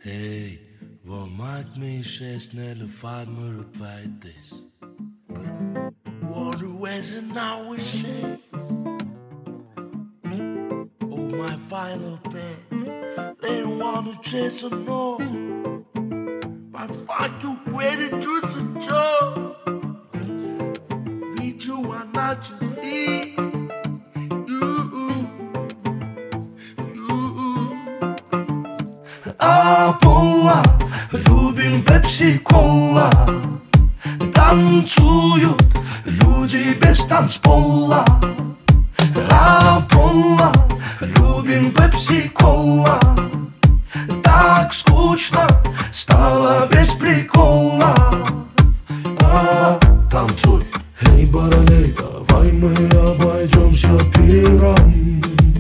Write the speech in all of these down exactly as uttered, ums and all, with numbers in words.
Hey, vad maakt me zes snelle vaart me op feit is. Wonder where's an hour shakes. Oh my violet bed, they don't wanna chase a no. But fuck you, great just a joke. Read you are not just see. Аполла, любим пепси-кола. Танцуют люди без танцпола. Аполла, любим пепси-кола. Так скучно стало без прикола. А, танцуй, эй, баралей, давай мы обойдемся пиром.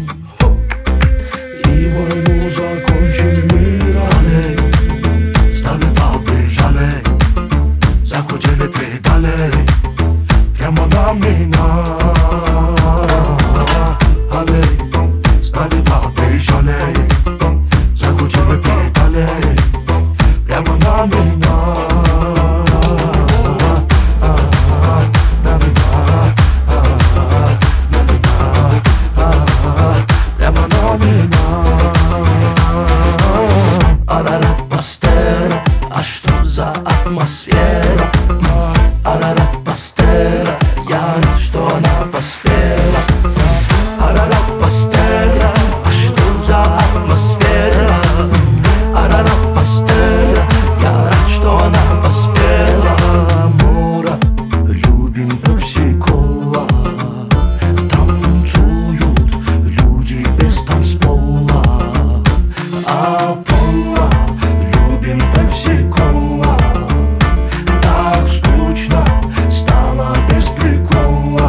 И войну закончим миром. Алей, стали бабы, жалей, закрутили педали прямо на меня. Алей, стали бабы, жалей, закрутили педали прямо на меня. Арарат Пастера, а что за атмосфера? Арарат Пастера, я рад, что она поспела. Арарат Пастера, а что за атмосфера? Арарат Пастера, я рад, что она поспела. Мора, любим пепси-кола. Танцуют люди без танцпола. Аполла, любим пепси-кола. Так скучно стало без прикола.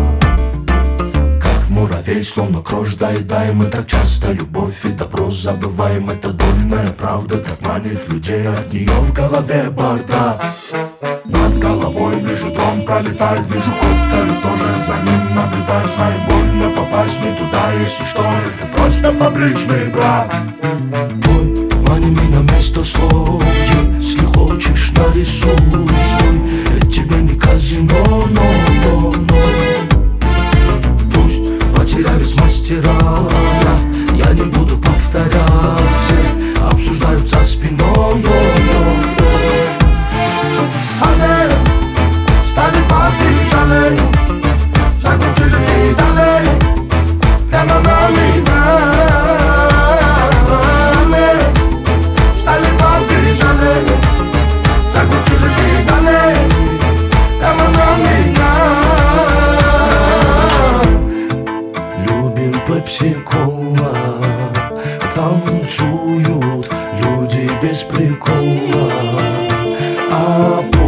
Как муравей, словно крош доедаем. Мы так часто любовь и добро забываем. Это дольная правда, так манит людей. От нее в голове бардак. Над головой вижу дом пролетает. Вижу коптеры, тоже за ним наблюдаю. Знаю, больно попасть не туда. Если что, это просто фабричный брак. Твой, мани меня вместо слов. Если хочешь, нарисуй свой. Тебе не казино, но, но, но. Пусть потерялись мастера. Я, я не буду повторять. Все обсуждают за спиной. Алей, стали побежали, закрутили педали прямо на меня. Алей, стали побежали, закрутили педали прямо на меня. Любим пепси-кола. Танцуют люди без прикола. А